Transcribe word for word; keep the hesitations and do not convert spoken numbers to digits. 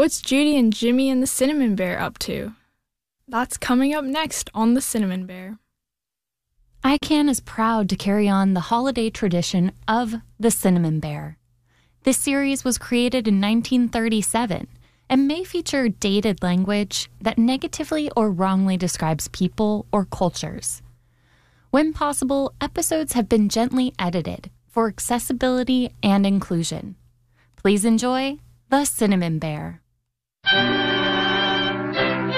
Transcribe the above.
What's Judy and Jimmy and the Cinnamon Bear up to? That's coming up next on The Cinnamon Bear. I CAN is proud to carry on the holiday tradition of The Cinnamon Bear. This series was created in nineteen thirty-seven and may feature dated language that negatively or wrongly describes people or cultures. When possible, episodes have been gently edited for accessibility and inclusion. Please enjoy The Cinnamon Bear.